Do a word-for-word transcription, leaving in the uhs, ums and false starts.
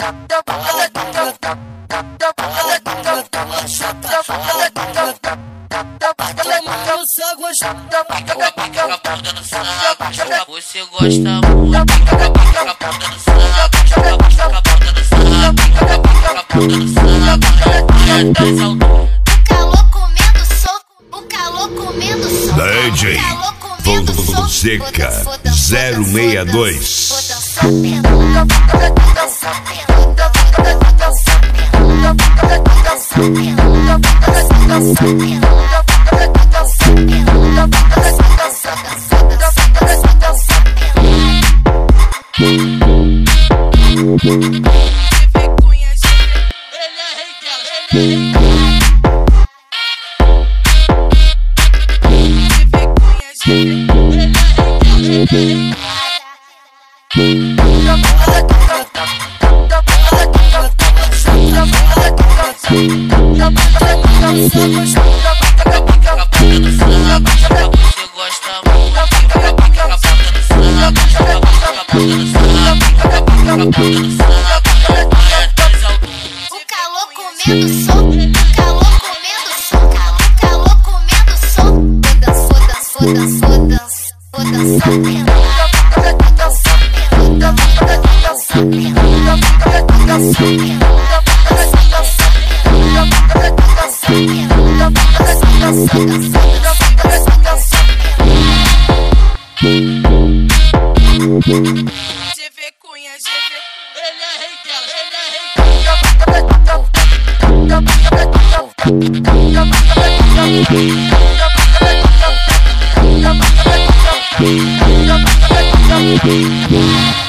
Você gosta muito, pica a ponta no saco, pica a ponta no saco, pica a ponta no saco. O calor comendo soco, o calor comendo soco. D J Fonseca zero seis dois. O calor comendo soco, o calor comendo soco, o calor comendo soco. Vou dançar, vou dançar, vou dançar, vou G V Cunha, G V, ele é rei dela, ele é rei dela.